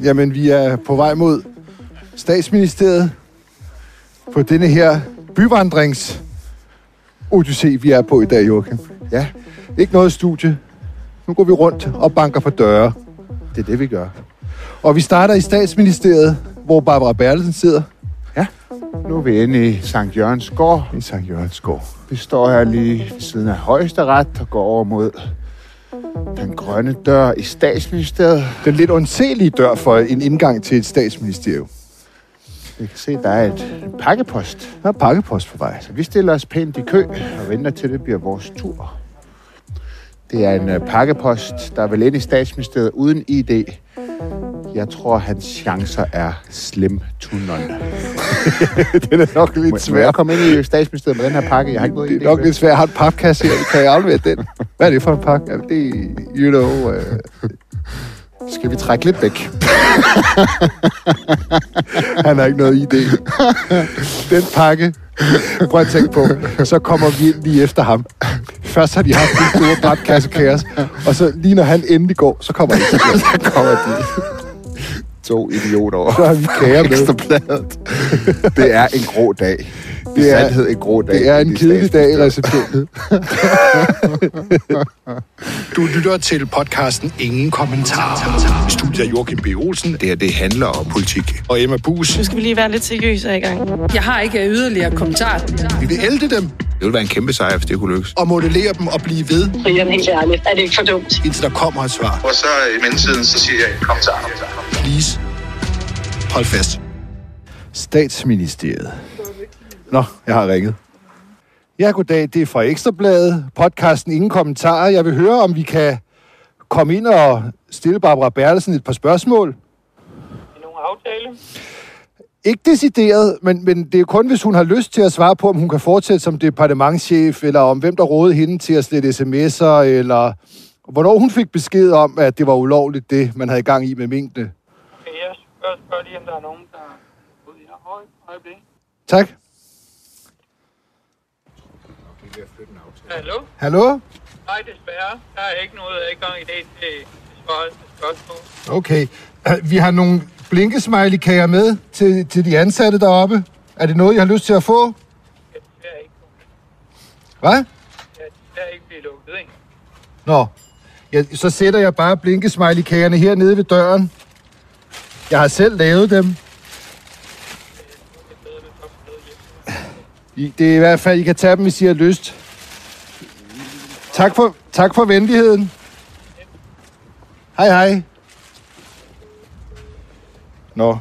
Jamen, vi er på vej mod Statsministeriet på denne her byvandrings-odyssé, vi er på i dag, Joachim. Ja, ikke noget studie. Nu går vi rundt og banker på døre. Det er det, vi gør. Og vi starter i Statsministeriet, hvor Barbara Bertelsen sidder. Ja, nu er vi inde i Sankt Jørgens Gård. I Sankt Jørgens Gård. Vi står her lige ved siden af Højesteret og går over mod den grønne dør i Statsministeriet. Den lidt undselige dør for en indgang til et statsministerium. Vi kan se, der er et pakkepost. Der er pakkepost på vej. Så vi stiller os pænt i kø og venter til, det bliver vores tur. Det er en pakkepost, der er vel inde i Statsministeriet uden ID. Jeg tror, hans chancer er slim to none. Den er nok lidt svær. Må jeg komme ind i Statsministeriet med den her pakke? Jeg har ikke noget Det er nok lidt svært. Jeg har en papkasse her. Kan jeg aflevere den? Hvad er det for en pakke? Ja, det er, you know... Skal vi trække lidt væk? Han har ikke noget idé. Den pakke, prøv at tænke på, så kommer vi ind lige efter ham. Først har de haft en store papkasse-kaos, og så lige når han endelig går, så kommer han ikke. Så kommer de to idioter over. Så har vi kager med. Ekstrabladet. Det er en grå dag. Det er sandhed en grå dag. Det er en kedelig dag i receptionen. Du lytter til podcasten Ingen Kommentar. I studiet er Joachim B. Olsen. Det her, det handler om politik. Og Emma Buus. Nu skal vi lige være lidt seriøse i gang. Jeg har ikke yderligere kommentarer. Vi vil ælte dem. Det ville være en kæmpe sejr, hvis det kunne lykkes. Og modellere dem og blive ved. Brian, helt ærligt. Er det ikke for dumt? Indtil der kommer et svar. Og så i mellemtiden, så siger jeg kommentar. Please. Hold fast. Statsministeriet. Nå, jeg har ringet. Ja, goddag. Det er fra Ekstrabladet. Podcasten Ingen Kommentarer. Jeg vil høre, om vi kan komme ind og stille Barbara Bertelsen et par spørgsmål. Nogle aftale? Ikke decideret, men det er kun, hvis hun har lyst til at svare på, om hun kan fortsætte som departementschef, eller om hvem der rådede hende til at slette sms'er, eller hvornår hun fik besked om, at det var ulovligt, det man havde i gang i med minkene. Okay, jeg spørger lige, om der er nogen, der er ude i øjeblik. Tak. Hallo? Hallo? Nej, desværre. Der er ikke noget adgang i dag til spørgsmål. Okay. Vi har nogle blinkesmiley-kager med til de ansatte deroppe. Er det noget, I har lyst til at få? Jeg desværre ikke. Hvad? Jeg desværre ikke blive lukket ind. Nå. Ja, så sætter jeg bare blinkesmiley-kagerne hernede ved døren. Jeg har selv lavet dem. Det er i hvert fald, I kan tage dem, hvis I har lyst. Tak for venligheden. Hej, hej. Nå.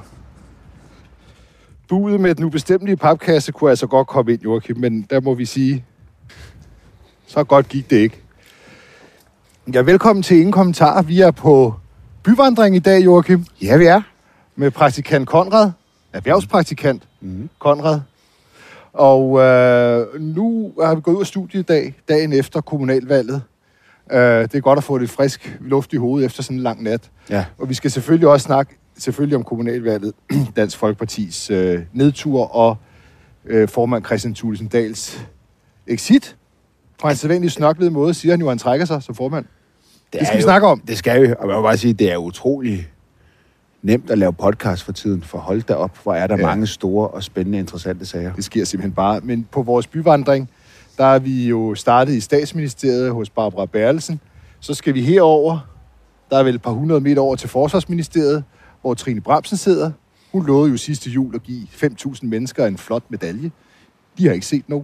Budet med den ubestemmelige papkasse kunne altså godt komme ind, Joachim, men der må vi sige, så godt gik det ikke. Ja, velkommen til Ingen Kommentarer. Vi er på byvandring i dag, Joachim. Ja, vi er. Med praktikant Konrad. Erhvervspraktikant Konrad. Og nu har vi gået ud af studiet dagen efter kommunalvalget. Det er godt at få lidt frisk luft i hovedet efter sådan en lang nat. Ja. Og vi skal selvfølgelig også snakke om kommunalvalget, Dansk Folkepartis nedtur og formand Kristian Thulesen Dahls exit. På en sædvanlig snørklede måde siger han jo, at han trækker sig som formand. Det skal vi snakke om. Det skal vi, og jeg vil bare sige, det er utroligt nemt at lave podcast for tiden, for hold da op, hvor er der mange store og spændende, interessante sager. Det sker simpelthen bare. Men på vores byvandring, der er vi jo startet i Statsministeriet hos Barbara Bertelsen. Så skal vi herover. Der er vel et par 100 meter over til Forsvarsministeriet, hvor Trine Bramsen sidder. Hun lovede jo sidste jul at give 5.000 mennesker en flot medalje. De har ikke set nogen.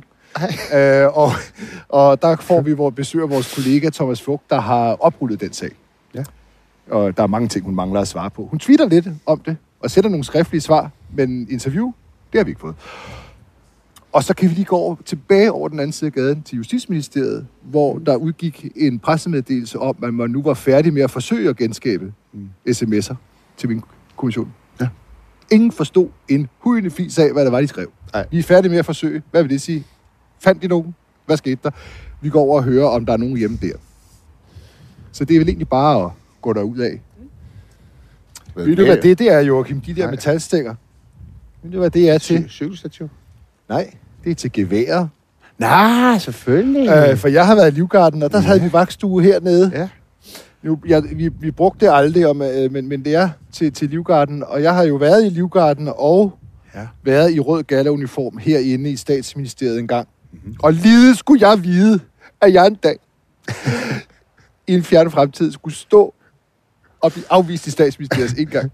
Og der får vi besøg af vores kollega Thomas Vogt, der har oprullet den sag. Ja. Og der er mange ting, hun mangler at svare på. Hun twitter lidt om det, og sætter nogle skriftlige svar, men interview, det har vi ikke fået. Og så kan vi lige gå tilbage over den anden side af gaden til Justitsministeriet, hvor der udgik en pressemeddelelse om, at man nu var færdig med at forsøge at genskabe sms'er til min kommission. Ja. Ingen forstod en hujende fis af, hvad der var, de skrev. Ej. Vi er færdige med at forsøge. Hvad vil det sige? Fandt de nogen? Hvad skete der? Vi går over og hører, om der er nogen hjemme der. Så det er vel egentlig bare at gå derud af. Ved du, hvad det er, Joachim? De der metalstænger. Ved du, hvad det er til? Cykelstativ? Nej, det er til geværer. Nej, selvfølgelig. For jeg har været i Livgarden, og der havde vi vagtstue hernede. Ja. Vi brugte det aldrig, men det er til Livgarden, og jeg har jo været i Livgarden og været i rød galla-uniform herinde i Statsministeriet en gang. Mm-hmm. Og lige skulle jeg vide, at jeg en dag i en fjern fremtid skulle stå og blive afvist i Statsministeriets indgang.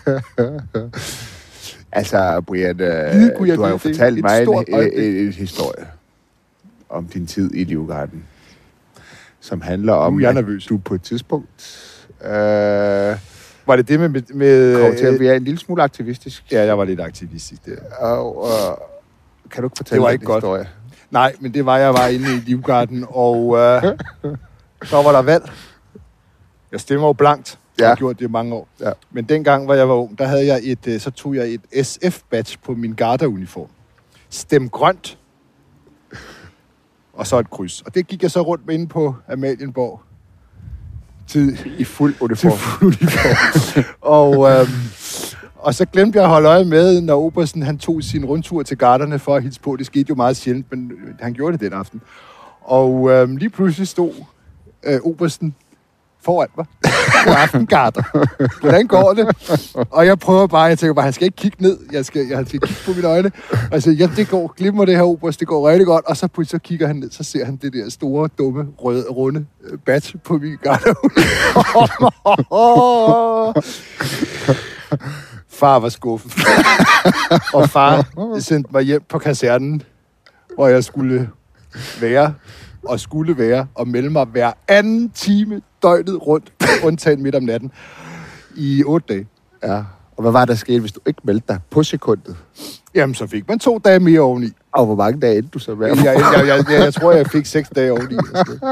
Altså, Brian, du har jo fortalt mig en historie om din tid i Livgarden, som handler om, at du på et tidspunkt... var det det med kom til at være en lille smule aktivistisk? Ja, jeg var lidt aktivistisk der. Og kan du ikke fortælle det var ikke den historie? Godt. Nej, men det var, jeg var inde i Livgarden, og så var der valg. Jeg stemmer jo blankt. Jeg har gjort det i mange år. Ja. Men dengang, hvor jeg var ung, der havde jeg så tog jeg et SF-badge på min Garda-uniform. Stem grønt. Og så et kryds. Og det gik jeg så rundt med inde på Amalienborg. I fuld uniform. Og så glemte jeg at holde øje med, når obersten han tog sin rundtur til garderne for at hilse på. Det skete jo meget sjældent, men han gjorde det den aften. Og lige pludselig stod obersten foran mig på aftengarder. Hvordan går det? Og jeg prøver bare, jeg tænker bare, han skal ikke kigge ned. Jeg skal kigge på mine øjne. Altså, ja, det går, glimmer det her oberst, det går rigtig godt. Og så kigger han ned, så ser han det der store, dumme, runde badge på min garder. Far var skuffet. Og far sendte mig hjem på kasernen, hvor jeg skulle være og melde mig hver anden time døgnet rundt, undtagen midt om natten, i 8 dage. Ja, og hvad var der sket, hvis du ikke meldte dig på sekundet? Jamen, så fik man 2 dage mere oveni. Og hvor mange dage endte du så med? Jeg tror, jeg fik 6 dage oveni. Det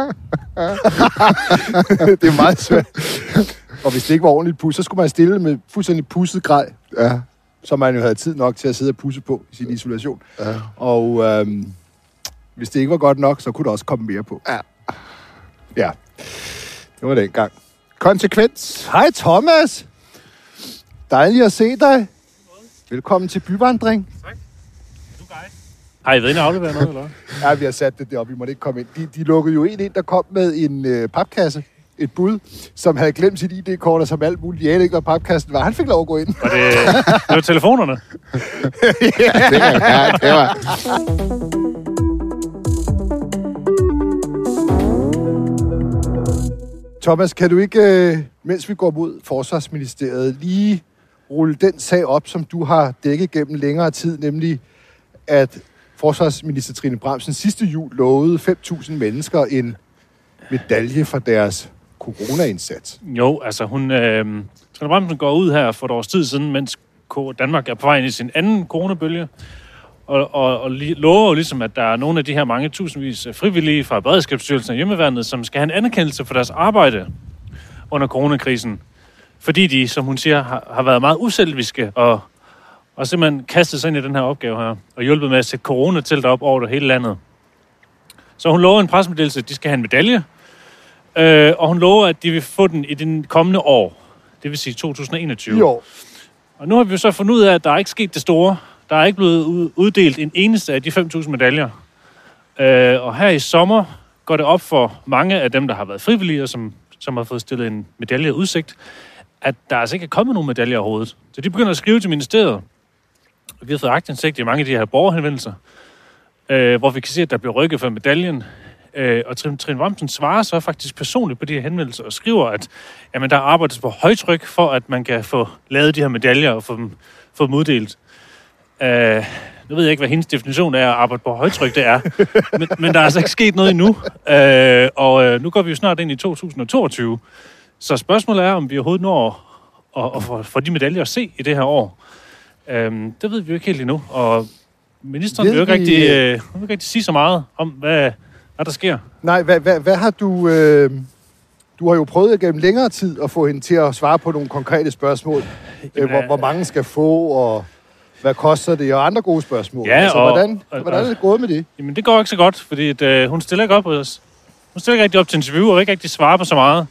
er meget svært. Og hvis det ikke var ordentligt pudset, så skulle man stille med fuldstændig pudset grej. Ja. Så man jo havde tid nok til at sidde og pusse på i sin isolation. Ja. Og hvis det ikke var godt nok, så kunne der også komme mere på. Ja. Det var den gang. Konsekvens. Hej Thomas. Dejligt at se dig. Velkommen til byvandring. Tak. Du guide. Har I været inde og aflevere noget, eller? Ja, vi har sat det deroppe. Vi måtte ikke komme ind. De lukkede jo ind, der kom med en papkasse. Et bud, som havde glemt sit ID-kort, og som alt muligt. Jeg ikke, hvad papkassen var. Han fik lov at gå ind. Og det var telefonerne? Ja, det var. Thomas, kan du ikke, mens vi går mod Forsvarsministeriet, lige rulle den sag op, som du har dækket gennem længere tid, nemlig at Forsvarsminister Trine Bramsen sidste jul lovede 5.000 mennesker en medalje for deres corona-indsats? Jo, altså Trine Bramsen går ud her for et års tid siden, mens Danmark er på vej ind i sin anden coronabølge, og lover jo ligesom, at der er nogle af de her mange tusindvis frivillige fra Beredskabsstyrelsen og Hjemmeværnet, som skal have en anerkendelse for deres arbejde under coronakrisen. Fordi de, som hun siger, har været meget uselviske og simpelthen kastet sig ind i den her opgave her, og hjulpet med at sætte coronatelter op over det hele landet. Så hun lover en pressemeddelelse, at de skal have en medalje, og hun lover, at de vil få den i den kommende år, det vil sige 2021. Jo. Og nu har vi jo så fundet ud af, at der er ikke sket det store. Der er ikke blevet uddelt en eneste af de 5.000 medaljer. Og her i sommer går det op for mange af dem, der har været frivillige, og som har fået stillet en medalje udsigt, at der altså ikke er kommet nogen medaljer overhovedet. Så de begynder at skrive til ministeriet. Vi har fået aktindsigt i mange af de her borgerhenvendelser, hvor vi kan se, at der bliver rykket for medaljen. Og Trine Bramsen svarer så faktisk personligt på de her henvendelser og skriver, at jamen, der arbejdes på højtryk for, at man kan få lavet de her medaljer og få dem uddelt. Nu ved jeg ikke, hvad hendes definition af at arbejde på højtryk det er, men der er altså ikke sket noget endnu. Og nu går vi jo snart ind i 2022. Så spørgsmålet er, om vi overhovedet når at få de medaljer at se i det her år. Det ved vi jo ikke helt endnu. Og ministeren vil jo ikke rigtig sige så meget om, hvad der sker. Nej, hvad har du... Du har jo prøvet gennem længere tid at få hende til at svare på nogle konkrete spørgsmål. Hvor mange skal få, og hvad koster det, og andre gode spørgsmål. Ja, altså, hvordan er det gået med det? Jamen, det går ikke så godt, fordi hun stiller ikke op hos os. Hun stiller ikke rigtig op til interview, og ikke rigtig svarer på så meget.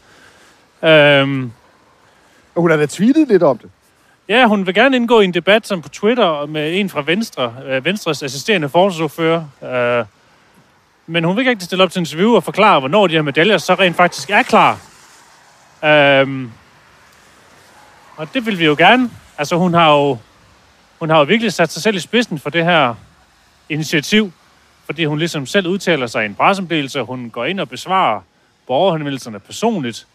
Hun har da tweetet lidt om det. Ja, hun vil gerne indgå i en debat som på Twitter med en fra Venstres assisterende forsvarsordfører. Men hun vil ikke rigtig stille op til interview og forklare, hvornår de her medaljer så rent faktisk er klar. Og det vil vi jo gerne. Altså, hun har jo virkelig sat sig selv i spidsen for det her initiativ, fordi hun ligesom selv udtaler sig i en pressemeddelelse, hun går ind og besvarer borgerhenvendelserne personligt.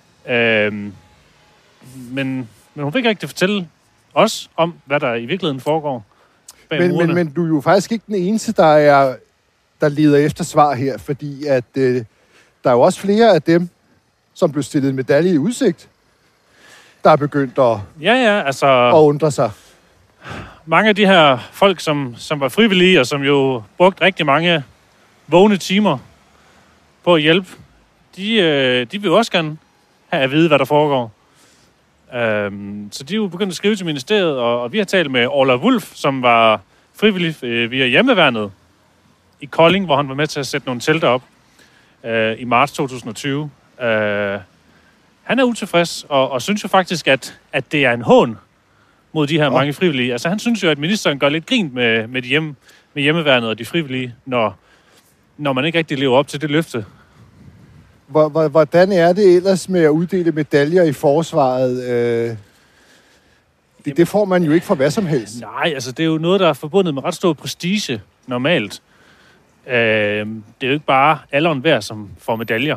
Men hun vil ikke rigtig fortælle os om, hvad der i virkeligheden foregår bag murene. Men du er jo faktisk ikke den eneste, der leder efter svar her, fordi at der er jo også flere af dem, som blev stillet en medalje i udsigt, der er begyndt at undre sig. Mange af de her folk, som var frivillige, og som jo brugte rigtig mange vågne timer på at hjælpe, de vil jo også gerne have at vide, hvad der foregår. Så de er jo begyndt at skrive til ministeriet, og vi har talt med Orla Wulf, som var frivillig via hjemmeværnet i Kolding, hvor han var med til at sætte nogle telter op i marts 2020. Han er utilfreds, og synes jo faktisk, at det er en hån mod de her mange frivillige. Altså han synes jo, at ministeren gør lidt grin med hjemmeværnet og de frivillige, når man ikke rigtig lever op til det løfte. Hvordan er det ellers med at uddele medaljer i forsvaret? Det får man jo ikke for hvad som helst. Nej, altså det er jo noget, der er forbundet med ret stor prestige normalt. Det er jo ikke bare alle og enhver, som får medaljer.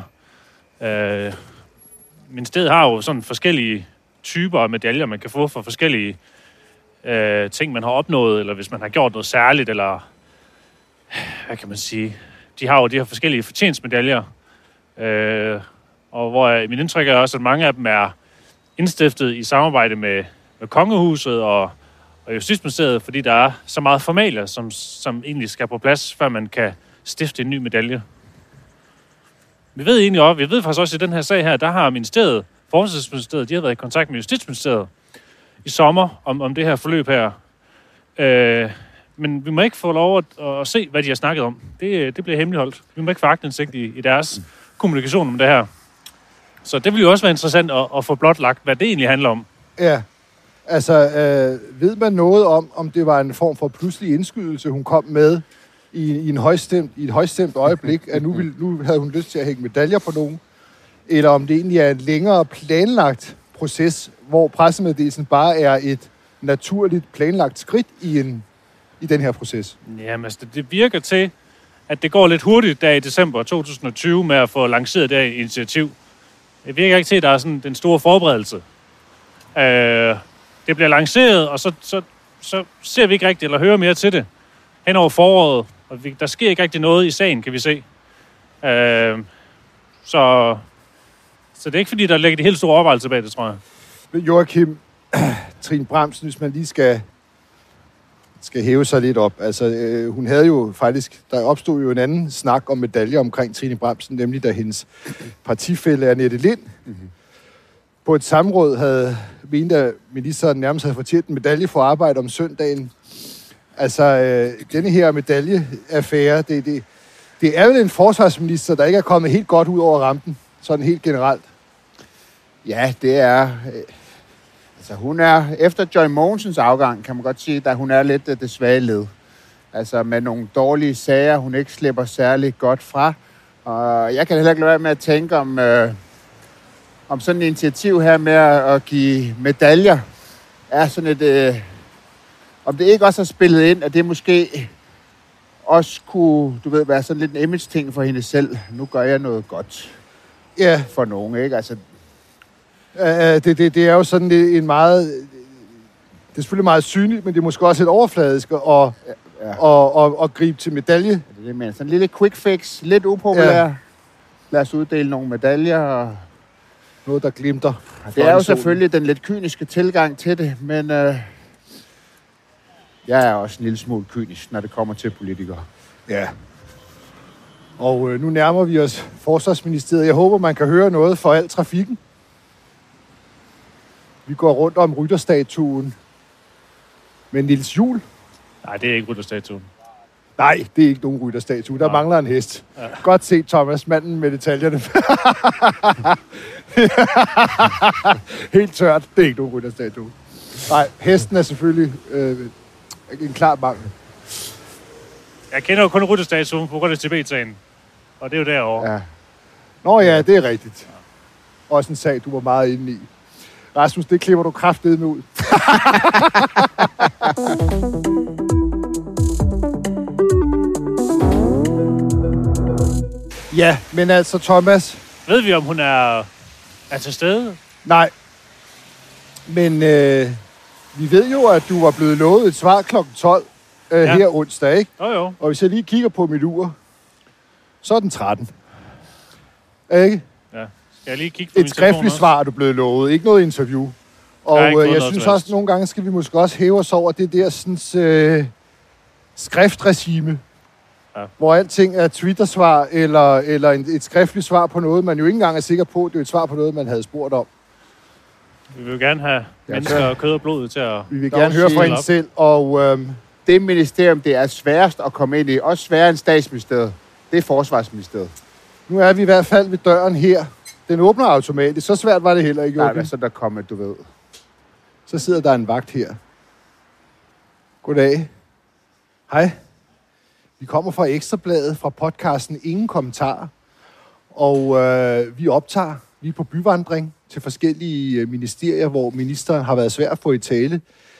Ministeriet har jo sådan forskellige typer af medaljer, man kan få for forskellige ting, man har opnået, eller hvis man har gjort noget særligt, eller hvad kan man sige? De har jo de her forskellige fortjenstmedaljer, og hvor mit indtryk er også, at mange af dem er indstiftet i samarbejde med Kongehuset og Justitsministeriet, fordi der er så meget formalier, som egentlig skal på plads, før man kan stifte en ny medalje. Vi ved faktisk også i den her sag her, der har ministeriet, Forsvarsministeriet, de har været i kontakt med Justitsministeriet i sommer om det her forløb her. Men vi må ikke få lov at se, hvad de har snakket om. Det bliver hemmeligholdt. Vi må ikke få aktindsigt i deres kommunikation om det her. Så det vil jo også være interessant at få blotlagt, hvad det egentlig handler om. Ja, altså ved man noget om det var en form for pludselig indskydelse, hun kom med i et højstemt øjeblik, at nu havde hun lyst til at hænge medaljer på nogen, eller om det egentlig er en længere planlagt proces, hvor pressemeddelelsen bare er et naturligt planlagt skridt i den her proces. Jamen, altså, det virker til, at det går lidt hurtigt der i december 2020 med at få lanceret det her initiativ. Det virker ikke til, at der er sådan den store forberedelse. Det bliver lanceret, og så ser vi ikke rigtigt eller hører mere til det hen over foråret. Og der sker ikke rigtig noget i sagen, kan vi se. Så det er ikke fordi, der ligger de helt store overvejelser bag det, tror jeg. Joachim, Trine Bramsen, hvis man lige skal hæve sig lidt op. Altså, hun havde jo faktisk, der opstod jo en anden snak om medaljer omkring Trine Bramsen, nemlig da hendes partifælle Annette Lind på et samråd havde ment, at ministeren nærmest havde fortjent en medalje for arbejde om søndagen. Altså, denne her medaljeaffære, det er vel en forsvarsminister, der ikke er kommet helt godt ud over rampen, sådan helt generelt. Ja, det er... Altså, hun er... Efter Joy Mogensens afgang, kan man godt sige, at hun er lidt det svage led. Altså, med nogle dårlige sager, hun ikke slipper særlig godt fra. Og jeg kan heller ikke lade være med at tænke om sådan et initiativ her med at give medaljer, er sådan et... om det ikke også har spillet ind, at det måske også kunne, være sådan lidt en image-ting for hende selv. Nu gør jeg noget godt for nogen, ikke? Altså... Det er jo sådan en meget... Det er selvfølgelig meget synligt, men det er måske også lidt overfladisk at gribe til medalje. Det er sådan en lille quick fix, lidt upopulær. Ja. Lad os uddele nogle medaljer. Noget, der glimter. Det er jo selvfølgelig den lidt kyniske tilgang til det, men jeg er også en lille smule kynisk, når det kommer til politikere. Ja. Og nu nærmer vi os Forsvarsministeriet. Jeg håber, man kan høre noget for al trafikken. Vi går rundt om rytterstatuen med Niels Juhl. Nej, det er ikke rytterstatuen. Nej, det er ikke nogen rytterstatue. Der mangler en hest. Ja. Godt set, Thomas, manden med detaljerne. Helt tørt. Det er ikke nogen rytterstatue. Nej, hesten er selvfølgelig en klar mangel. Jeg kender jo kun rytterstatuen på grund af Tibet-sagen. Og det er jo derovre. Ja. Nå ja, det er rigtigt. Også en sag, du var meget inde i. Rasmus, det klipper du kraftedeme ud. Ja, men altså, Thomas... Ved vi, om hun er til stede? Nej. Men vi ved jo, at du var blevet lovet et svar kl. 12 her onsdag, ikke? Jo. Og hvis jeg lige kigger på mit ur, så er den 13. Ikke? Ja. Skal jeg lige kigge på min Et skriftligt svar er du blevet lovet, ikke noget interview. Og jeg synes også, at nogle gange skal vi måske også hæve os over det der sådan, skriftregime, hvor alting er Twitter-svar eller et skriftligt svar på noget, man jo ikke engang er sikker på, det er et svar på noget, man havde spurgt om. Vi vil jo gerne have mennesker og kød og blod til at... Vi vil gerne høre fra hende selv, og... Det ministerium, det er sværest at komme ind i, også sværere end statsministeriet, det er forsvarsministeriet. Nu er vi i hvert fald ved døren her. Den åbner automatisk. Så svært var det heller ikke. Nej, hvad så der kommer, du ved. Så sidder der en vagt her. Goddag. Hej. Vi kommer fra Ekstrabladet, fra podcasten Ingen Kommentarer. Og vi optager. Vi er på byvandring til forskellige ministerier, hvor ministeren har været svær at få i tale.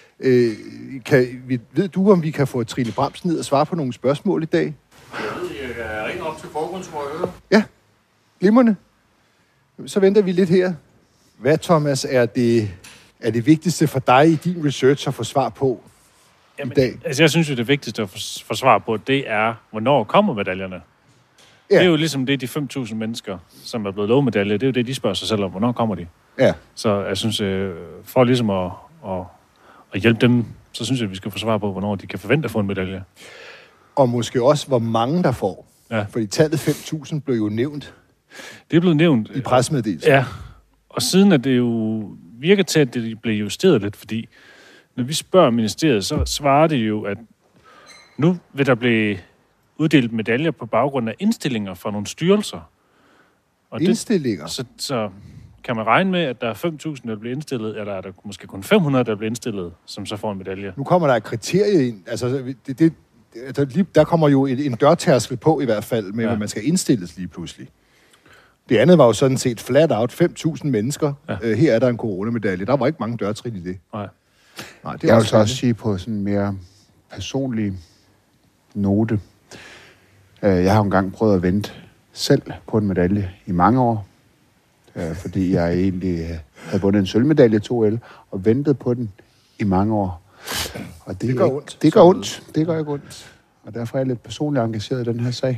Ved du, om vi kan få Trine Bramsen ned og svare på nogle spørgsmål i dag? Jeg ringer op til forgrundsrøret. Ja, glimrende. Så venter vi lidt her. Hvad, Thomas, er det vigtigste for dig i din research at få svar på i dag? Altså, jeg synes jo, det vigtigste at få svar på, det er, hvornår kommer medaljerne? Ja. Det er jo ligesom det, de 5.000 mennesker, som er blevet lovet medalje, det er jo det, de spørger sig selv om, hvornår kommer de? Ja. Så jeg synes, for ligesom at hjælpe dem, så synes jeg, at vi skal få svar på, hvornår de kan forvente at få en medalje. Og måske også, hvor mange der får. Ja. Fordi tallet 5.000 blev jo nævnt. Det er blevet nævnt. I pressemeddelelsen. Ja. Og siden er det jo virker til, at det blev justeret lidt, fordi når vi spørger ministeriet, så svarer det jo, at nu vil der blive uddelt medaljer på baggrund af indstillinger fra nogle styrelser. Og indstillinger? Så kan man regne med, at der er 5.000, der bliver indstillet, eller er der måske kun 500, der bliver indstillet, som så får en medalje? Nu kommer der et kriterie ind. Altså, der kommer jo en dørtærskel på i hvert fald, med hvad man skal indstilles lige pludselig. Det andet var jo sådan set flat out 5.000 mennesker. Ja. Her er der en coronamedalje. Der var ikke mange dørtrin i det. Nej, det jeg vil så også sige på sådan en mere personlig note. Jeg har engang prøvet at vente selv på en medalje i mange år. Fordi jeg egentlig havde vundet en sølvmedalje 2L og ventet på den i mange år. Og det gør ondt. Det gør ondt. Det gør ikke ondt. Og derfor er jeg lidt personligt engageret i den her sag.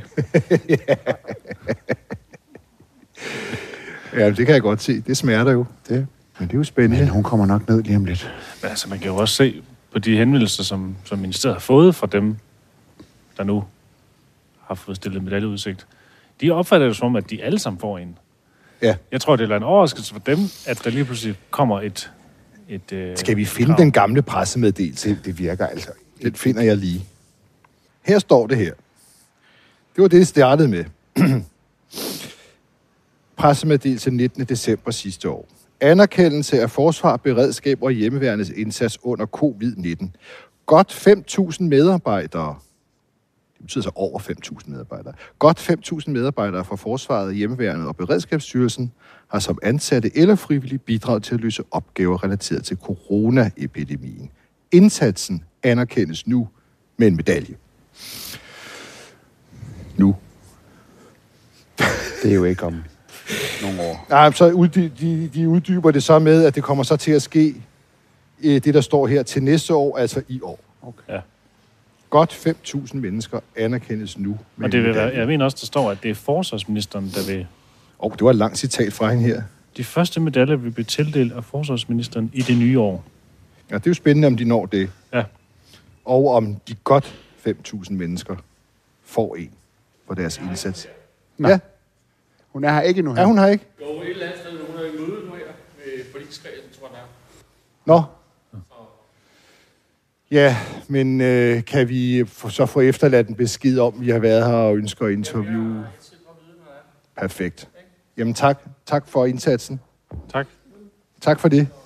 Ja, det kan jeg godt se. Det smerter jo. Men det er jo spændende. Men hun kommer nok ned lige om lidt. Men altså, man kan jo også se på de henvendelser, som ministeriet har fået fra dem, der nu har fået stillet medaljeudsigt. De opfatter det som om, at de alle sammen får en. Ja. Jeg tror, det er en overraskelse for dem, at der lige pludselig kommer et Skal vi finde den gamle pressemeddelelse? Det virker altså. Den finder jeg lige. Her står det her. Det var det startede med. Pressemeddelelse 19. december sidste år. Anerkendelse af forsvar, beredskab og hjemmeværnets indsats under covid-19. Godt 5.000 medarbejdere. Det betyder så over 5.000 medarbejdere. Godt 5.000 medarbejdere fra Forsvaret, Hjemmeværnet og Beredskabsstyrelsen har som ansatte eller frivillige bidraget til at løse opgaver relateret til coronaepidemien. Indsatsen anerkendes nu med en medalje. Nu. Det er jo ikke om nogle år. Nej, så de uddyber det så med, at det kommer så til at ske, det der står her, til næste år, altså i år. Okay. Ja. Godt 5.000 mennesker anerkendes nu. Og det vil være, jeg mener også, der står, at det er forsvarsministeren, der vil... Det var et langt citat fra hende her. De første medaljer vil blive tildelt af forsvarsministeren i det nye år. Ja, det er jo spændende, om de når det. Ja. Og om de godt 5.000 mennesker får en for deres indsats. Nå. Ja. Hun er her ikke nu her. Er hun her ikke? Jo, et eller andet sted. Hun er i møde nu her med forligskredsen, tror jeg. Nå. Ja, men kan vi så få efterladt en besked om, vi har været her og ønsker at interviewe? Perfekt. Jamen tak. Tak for indsatsen. Tak. Tak for det.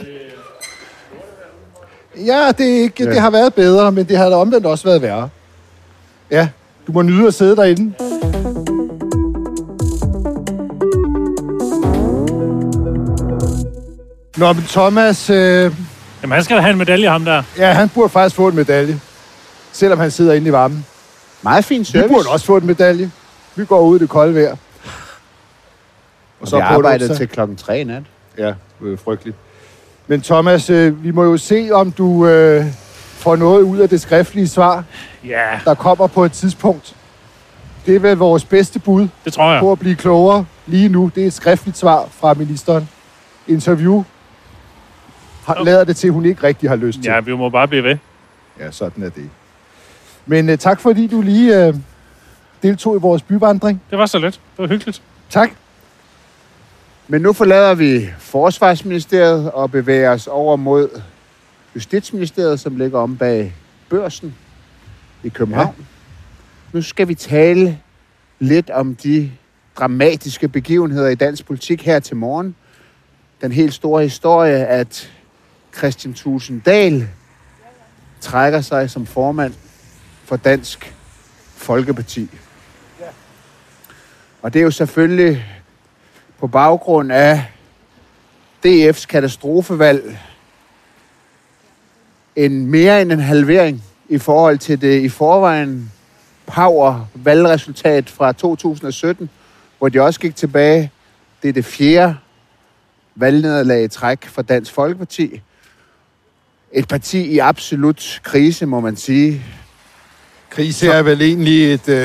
Ja, det har været bedre, men det har da omvendt også været værre. Ja, du må nyde at sidde derinde. Nå, men Thomas... Jamen, han skal da have en medalje, ham der. Ja, han burde faktisk få en medalje. Selvom han sidder inde i varmen. Meget fin service. Vi burde også få en medalje. Vi går ud i det kolde vejr. Og så arbejdede til 3:00 i nat. Ja, frygteligt. Men Thomas, vi må jo se, om du får noget ud af det skriftlige svar, der kommer på et tidspunkt. Det er vel vores bedste bud det tror jeg. På at blive klogere lige nu. Det er et skriftligt svar fra ministeren. Interview lader det til, at hun ikke rigtig har lyst til. Ja, vi må bare blive ved. Ja, sådan er det. Men tak fordi du lige deltog i vores byvandring. Det var så let. Det var hyggeligt. Tak. Men nu forlader vi Forsvarsministeriet og bevæger os over mod Justitsministeriet, som ligger om bag Børsen i København. Ja. Nu skal vi tale lidt om de dramatiske begivenheder i dansk politik her til morgen. Den helt store historie, at Kristian Thulesen Dahl trækker sig som formand for Dansk Folkeparti. Ja. Og det er jo selvfølgelig på baggrund af DF's katastrofevalg mere end en halvering i forhold til det i forvejen power valgresultat fra 2017, hvor de også gik tilbage. Det er det 4. valgnederlag i træk for Dansk Folkeparti. Et parti i absolut krise, må man sige. Krise er vel egentlig et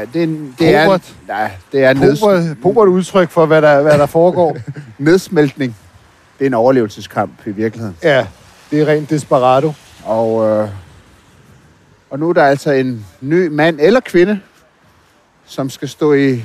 pobert udtryk for, hvad der foregår. Nedsmeltning. Det er en overlevelseskamp i virkeligheden. Ja, det er rent desperado. Og nu er der altså en ny mand eller kvinde, som skal stå i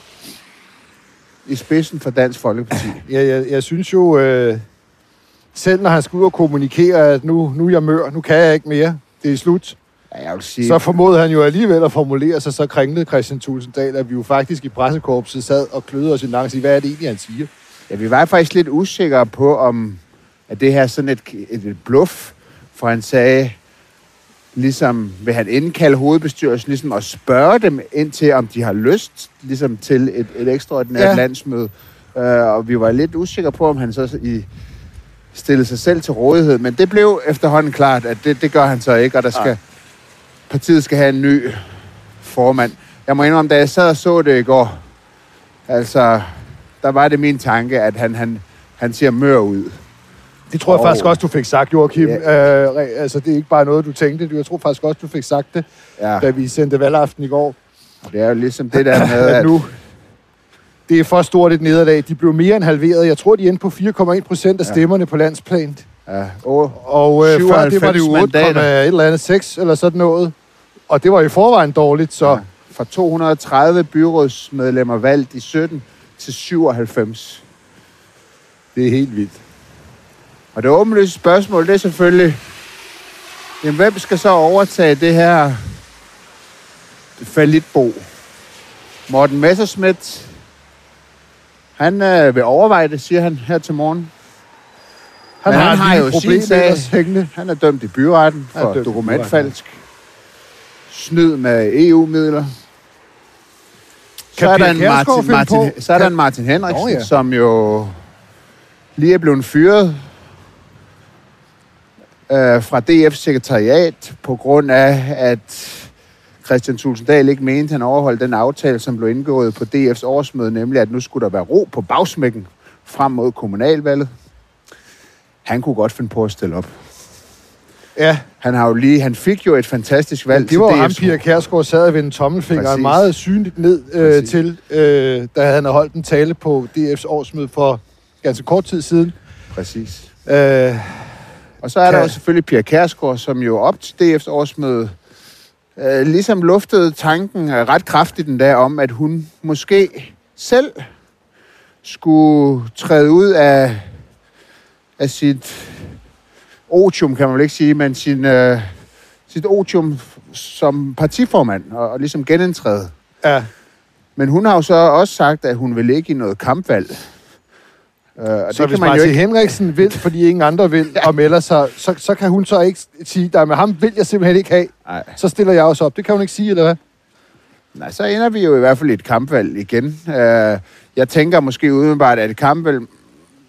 spidsen for Dansk Folkeparti. Ja, jeg synes jo, selv når han skal ud og kommunikere, at nu er jeg mør, nu kan jeg ikke mere, det er slut. Ja, jeg vil sige... Så formodede han jo alligevel at formulere sig så kringlede Kristian Thulesen Dahl, at vi jo faktisk i pressekorpset sad og kløede os i nang og sige, hvad er det egentlig, han siger? Ja, vi var faktisk lidt usikre på, om at det her sådan et bluff, for han sagde, ligesom vil han indkalde hovedbestyrelsen, ligesom at spørge dem ind til, om de har lyst ligesom til et ekstraordinært landsmøde. Og vi var lidt usikre på, om han så stillede sig selv til rådighed. Men det blev efterhånden klart, at det gør han så ikke, og partiet skal have en ny formand. Jeg må indrømme, da jeg sad og så det i går, altså, der var det min tanke, at han ser mør ud. Det tror jeg faktisk også, du fik sagt, Joachim. Altså, det er ikke bare noget, du tænkte. Jeg tror faktisk også, du fik sagt det, da vi sendte valgaften i går. Det er jo ligesom det der med, at nu, det er for stort et nederlag. De blev mere end halveret. Jeg tror, de endte på 4,1% af stemmerne på landsplan. Ja. Og før det var det jo 8,6 eller sådan noget. Og det var i forvejen dårligt, så... Ja. Fra 230 byrådsmedlemmer valgt i 17 til 97. Det er helt vildt. Og det åbenlyse spørgsmål, det er selvfølgelig, jamen, hvem skal så overtage det her fallitbo? Morten Messerschmidt, han vil overveje det, siger han her til morgen. Han har jo sin sag. Han er dømt i byretten for dokumentfalsk. Snyd med EU-midler. Så er der en Martin Henriksen, som jo lige er blevet fyret fra DF's sekretariat på grund af, at Kristian Thulesen Dahl ikke mente, han overholdt den aftale, som blev indgået på DF's årsmøde, nemlig at nu skulle der være ro på bagsmækken frem mod kommunalvalget. Han kunne godt finde på at stille op. Ja. Han fik jo et fantastisk valg. Det var ham, Pia Kjærsgaard sad ved en tommelfinger meget synligt ned til, da han havde holdt en tale på DF's årsmøde for ganske kort tid siden. Præcis. Og så er der jo selvfølgelig Pia Kjærsgaard, som jo op til DF's årsmøde ligesom luftede tanken ret kraftigt den der om, at hun måske selv skulle træde ud af sit otium, kan man vel ikke sige, men sit otium som partiformand og ligesom genindtræde. Ja. Men hun har jo så også sagt, at hun vil ikke i noget kampvalg. Så det hvis Martin Henriksen vil, fordi ingen andre vil, og melder sig, så kan hun så ikke sige, der med ham vil jeg simpelthen ikke have. Nej. Så stiller jeg også op. Det kan hun ikke sige, eller hvad? Nej, så ender vi jo i hvert fald i et kampvalg igen. Jeg tænker måske umiddelbart, at et kampvalg...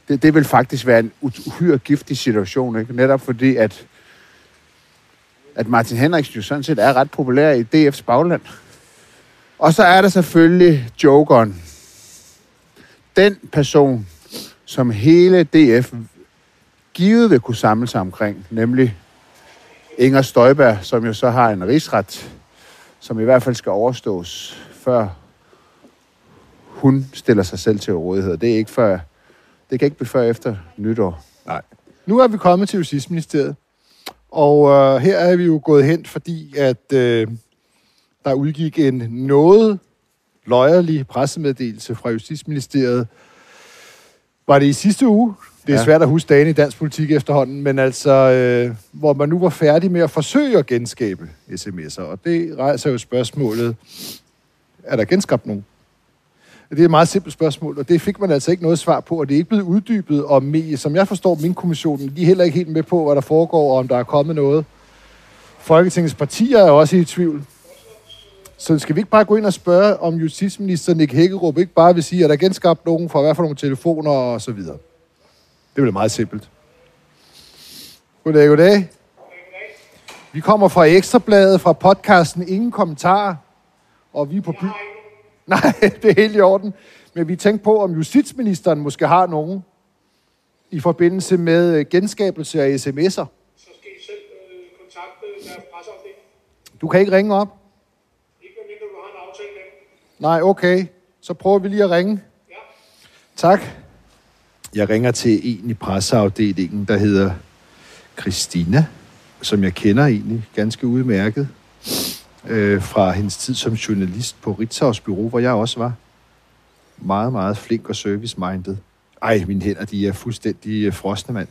Det vil faktisk være en uhyre giftig situation, ikke? Netop fordi, at Martin Henriksen jo sådan set er ret populær i DF's bagland. Og så er der selvfølgelig jokeren. Den person, som hele DF givet vil kunne samle sig omkring, nemlig Inger Støjberg, som jo så har en rigsret, som i hvert fald skal overstås, før hun stiller sig selv til rådighed. Det kan ikke blive før efter nytår. Nej. Nu er vi kommet til Justitsministeriet, og her er vi jo gået hen, fordi at der udgik en noget løjerlig pressemeddelelse fra Justitsministeriet. Var det i sidste uge? Det er svært at huske dagen i dansk politik efterhånden, men altså, hvor man nu var færdig med at forsøge at genskabe sms'er. Og det rejser jo spørgsmålet, er der genskabt nogen? Det er et meget simpelt spørgsmål, og det fik man altså ikke noget svar på, og det er ikke blevet uddybet. Og som jeg forstår min kommissionen, de er heller ikke helt med på, hvad der foregår, og om der er kommet noget. Folketingets partier er også i tvivl. Så skal vi ikke bare gå ind og spørge, om justitsminister Nick Hækkerup ikke bare vil sige, at der er genskabt nogen for hvad for nogle telefoner og så videre. Det bliver meget simpelt. Goddag. Vi kommer fra Ekstrabladet, fra podcasten Ingen Kommentarer, og vi er på by. Nej, det er helt i orden. Men vi tænkte på, om justitsministeren måske har nogen i forbindelse med genskabelse af sms'er. Så skal I selv kontakte deres presseafdeling. Du kan ikke ringe op? Ikke medmindre du har en aftale med dem. Nej, okay. Så prøver vi lige at ringe. Ja. Tak. Jeg ringer til en i presseafdelingen, der hedder Christina, som jeg kender egentlig ganske udmærket. Fra hendes tid som journalist på Ritzaus Bureau, hvor jeg også var. Meget, meget flink og service-minded. Ej, mine hænder, de er fuldstændig frosne, mand.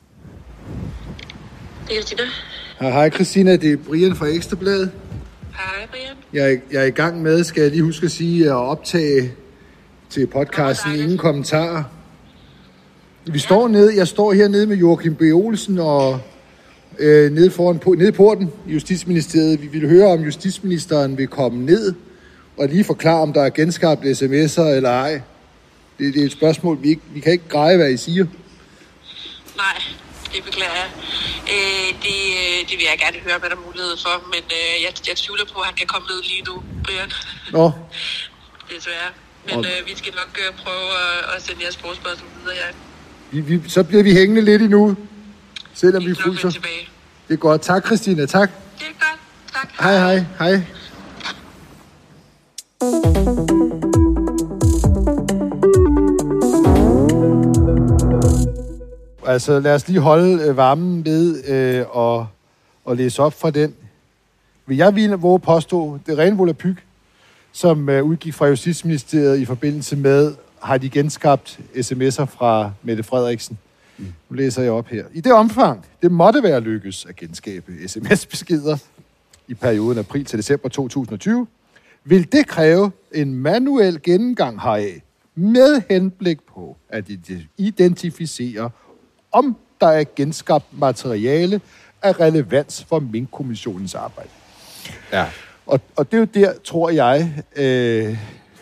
Det er Christina. Hej Christina, det er Brian fra Ekstrabladet. Hej Brian. Jeg er i gang med, skal jeg lige huske at sige, at optage til podcasten Ingen Kommentarer. Jeg står hernede med Joachim B. Olsen og nede i porten i Justitsministeriet. Vi vil høre, om justitsministeren vil komme ned og lige forklare, om der er genskabt sms'er eller ej. Det er et spørgsmål, vi kan ikke greje, hvad I siger. Nej, det beklager jeg. Det vil jeg gerne høre, hvad der er mulighed for, men jeg tvivler på, at han kan komme ned lige nu, Brian. Nå. Desværre. Men vi skal nok prøve at sende jeres forespørgsel videre, ja. Så bliver vi hængende lidt endnu, selvom vi fuldt tilbage. Det er godt. Tak, Christina. Tak. Det er godt. Tak. Hej. Altså, lad os lige holde varmen ved og læse op fra den. Vil jeg våge påstå, det rene volapyk, som udgik fra Justitsministeriet i forbindelse med, har de genskabt sms'er fra Mette Frederiksen. Nu læser jeg op her. I det omfang, det måtte være lykkes at genskabe sms-beskeder i perioden april til december 2020, vil det kræve en manuel gennemgang heraf med henblik på at identificere, om der er genskabt materiale af relevans for Mink-kommissionens arbejde. Ja. Og det er jo der, tror jeg, 999.999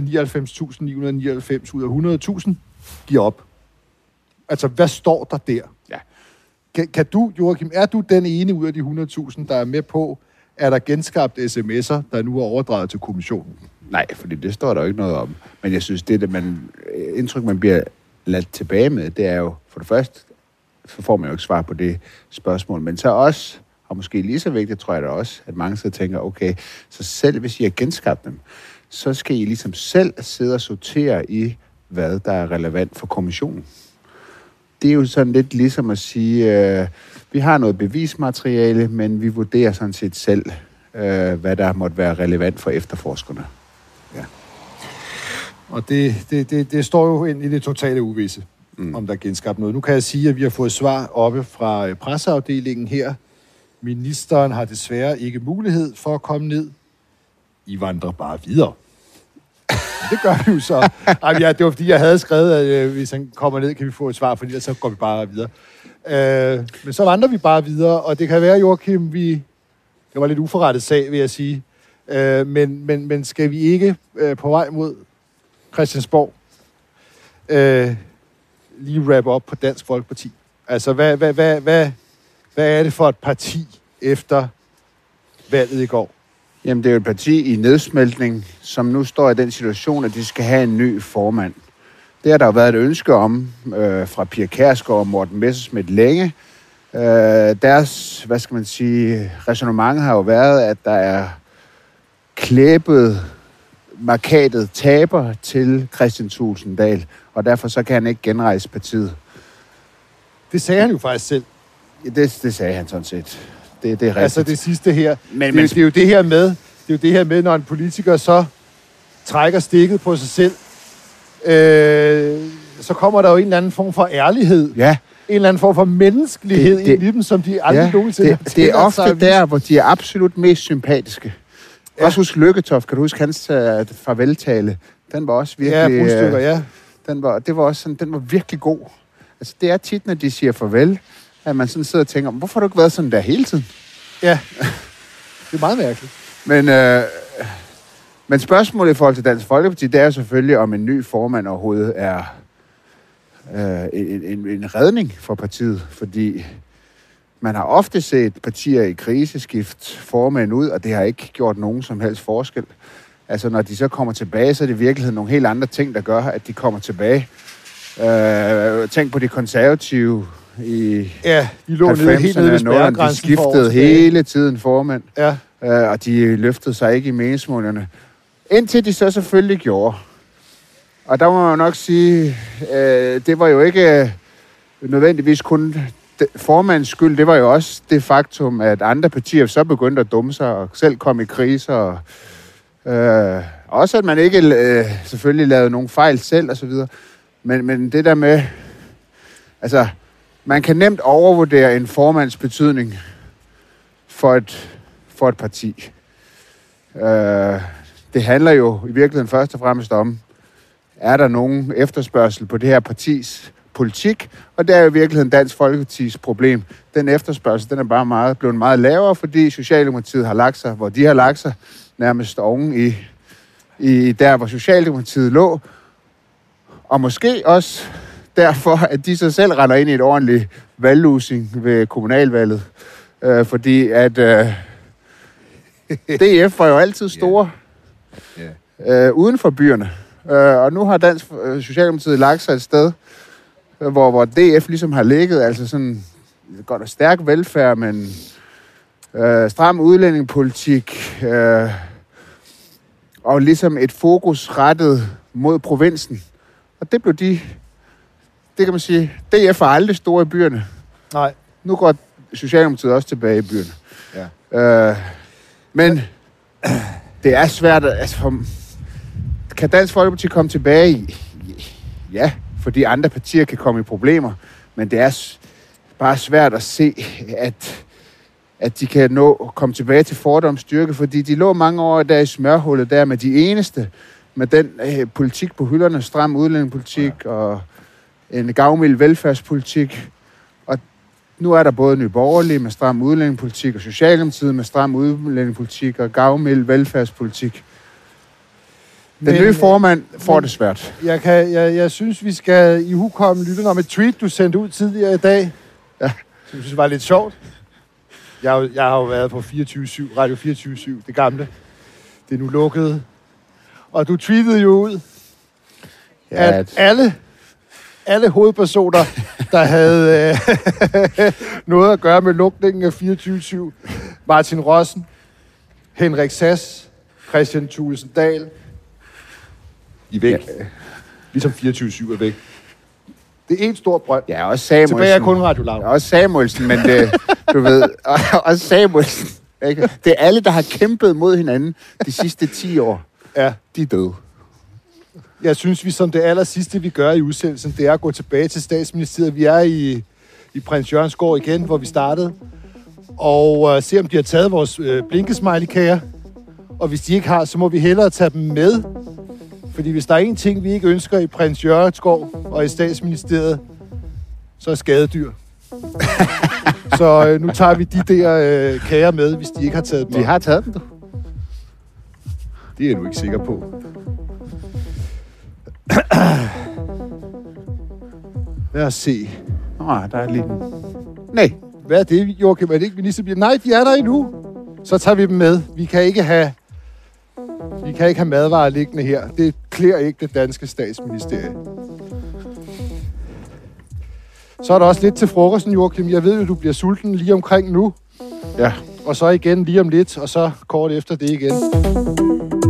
ud af 100.000 giver op. Altså, hvad står der der? Ja. Kan du, Joachim, er du den ene ud af de 100.000, der er med på, er der genskabt sms'er, der nu er overdraget til kommissionen? Nej, fordi det står der jo ikke noget om. Men jeg synes, indtryk, man bliver ladt tilbage med, det er jo, for det første, så får man jo ikke svar på det spørgsmål, men så også, og måske lige så vigtigt, tror jeg da også, at mange sidder og tænker, okay, så selv hvis I har genskabt dem, så skal I ligesom selv sidde og sortere i, hvad der er relevant for kommissionen. Det er jo sådan lidt ligesom at sige, vi har noget bevismateriale, men vi vurderer sådan set selv, hvad der måtte være relevant for efterforskerne. Ja. Og det står jo ind i det totale uvisse, om der er genskabt noget. Nu kan jeg sige, at vi har fået svar oppe fra presseafdelingen her. Ministeren har desværre ikke mulighed for at komme ned. I vandrer bare videre. Det gør vi jo så. Det var fordi, jeg havde skrevet, at hvis han kommer ned, kan vi få et svar, fordi så går vi bare videre. Men så vandrer vi bare videre, og det kan være, Joachim, det var lidt uforrettet sag, vil jeg sige. Men skal vi ikke på vej mod Christiansborg? lige wrap op på Dansk Folkeparti. Altså, hvad er det for et parti efter valget i går? Jamen, det er jo et parti i nedsmeltning, som nu står i den situation, at de skal have en ny formand. Det har der jo været et ønske om fra Pia Kjærsgaard og Morten Messerschmidt længe. Deres, ræsonnement har jo været, at der er klæbet markatet taber til Kristian Thulesen Dahl, og derfor så kan han ikke genrejse partiet. Det sagde han jo faktisk selv. Det sagde han sådan set. Det er rigtigt. Altså det sidste her. Det er jo det her med, når en politiker så trækker stikket på sig selv, så kommer der jo en eller anden form for ærlighed. Ja. En eller anden form for menneskelighed i dem, som de aldrig nogensinde har det er ofte der, hvor de er absolut mest sympatiske. Ja. Også husk Lykketoft, kan du huske hans farveltale? Den var også virkelig... Ja, brudstykker, ja. Den var virkelig god. Altså, det er tit, når de siger farvel, at man sådan sidder og tænker, hvorfor har du ikke været sådan der hele tiden? Ja, det er meget mærkeligt. Men spørgsmålet i forhold til Dansk Folkeparti, det er selvfølgelig, om en ny formand overhovedet er en redning for partiet, fordi man har ofte set partier i kriseskift formand ud, og det har ikke gjort nogen som helst forskel. Altså, når de så kommer tilbage, så er det i virkeligheden nogle helt andre ting, der gør, at de kommer tilbage. Tænk på de konservative i de lå helt nede ved spærregrænsen. De skiftede hele tiden formand, ja. Og de løftede sig ikke i meningsmålerne. Indtil de så selvfølgelig gjorde. Og der må man nok sige, det var jo ikke nødvendigvis kun formandens skyld. Det var jo også det faktum, at andre partier så begyndte at dumme sig og selv kom i kriser. Og, også at man ikke selvfølgelig lavede nogen fejl selv og så videre. Men det der med... Altså, man kan nemt overvurdere en formands betydning for et parti. Det handler jo i virkeligheden først og fremmest om, er der nogen efterspørgsel på det her partis politik? Og det er jo i virkeligheden Dansk Folkepartis problem. Den efterspørgsel, den er bare blevet meget lavere, fordi Socialdemokratiet har lagt sig, hvor de har lagt sig, nærmest oven i der, hvor Socialdemokratiet lå. Og måske også derfor, at de så selv render ind i et ordentligt valglosing ved kommunalvalget. Fordi at DF var jo altid store uden for byerne. Og nu har Dansk Socialdemokratiet lagt sig et sted, hvor DF ligesom har ligget, altså sådan godt og stærk velfærd, men stram udlændingepolitik, og ligesom et fokus rettet mod provinsen. Og det blev det kan man sige, DF er aldrig store i byerne. Nej. Nu går Socialdemokratiet også tilbage i byerne. Ja. Men det er svært, altså kan Dansk Folkeparti komme tilbage? Ja, fordi andre partier kan komme i problemer, men det er bare svært at se, at de kan komme tilbage til fordomsstyrke, fordi de lå mange år der i smørhullet der med de eneste, med den politik på hylderne, stram udlændingepolitik og en gavmild velfærdspolitik. Og nu er der både Nye Borgerlige med stram udlændingepolitik og Socialdemokratiet med stram udlændingepolitik og gavmild velfærdspolitik. Den nye formand får det svært. Jeg synes, vi skal ihukomme lytterne om et tweet, du sendte ud tidligere i dag. Ja. Som jeg synes var lidt sjovt. Jeg har jo været på 24/7, Radio 24/7, det gamle. Det er nu lukket. Og du tweetede jo ud, at alle hovedpersoner, der havde noget at gøre med lukningen af 24/7, Martin Rossen, Henrik Sass, Kristian Thulesen Dahl, de er væk. Ja. Ligesom 24/7 er væk. Det er en stor brønd. Ja, også Samuelsen. Tilbage er kun Radio Loud. Også Samuelsen, men det, du ved, også Samuelsen. Ikke? Det er alle, der har kæmpet mod hinanden de sidste 10 år. Ja. De er døde. Jeg synes, vi som det aller sidste, vi gør i udsendelsen, det er at gå tilbage til Statsministeriet. Vi er i Prins Jørgens Gård igen, hvor vi startede. Og se, om de har taget vores blinkesmiley-kager. Og hvis de ikke har, så må vi hellere tage dem med. Fordi hvis der er en ting, vi ikke ønsker i Prins Jørgens Gård og i Statsministeriet, så er skadedyr. Så nu tager vi de der kager med, hvis de ikke har taget dem. De har taget dem, du. Det er du ikke sikker på. Lad os se. Nå, der er lige... Nej. Hvad er det, Joachim? Er det ikke ministerbiler? Nej, de er der endnu. Så tager vi dem med. Vi kan ikke have madvarer liggende her. Det klæder ikke det danske statsministerie. Så er der også lidt til frokosten, Joachim. Jeg ved jo, du bliver sulten lige omkring nu. Ja. Og så igen lige om lidt, og så kort efter det igen.